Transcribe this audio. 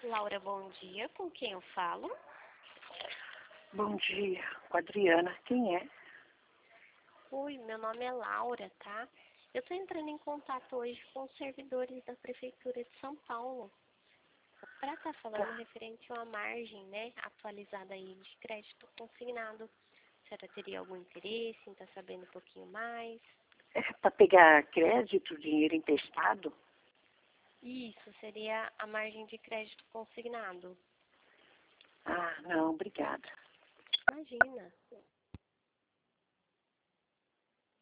Laura, bom dia. Com quem eu falo? Bom dia, com a Adriana. Quem é? Oi, meu nome é Laura, tá? Eu tô entrando em contato hoje com os servidores da Prefeitura de São Paulo para estar falando Tá. referente a uma margem, né, atualizada aí de crédito consignado. A senhora teria algum interesse em estar sabendo um pouquinho mais? É para pegar crédito, dinheiro emprestado? Isso, seria a margem de crédito consignado. Ah, não, obrigada. Imagina.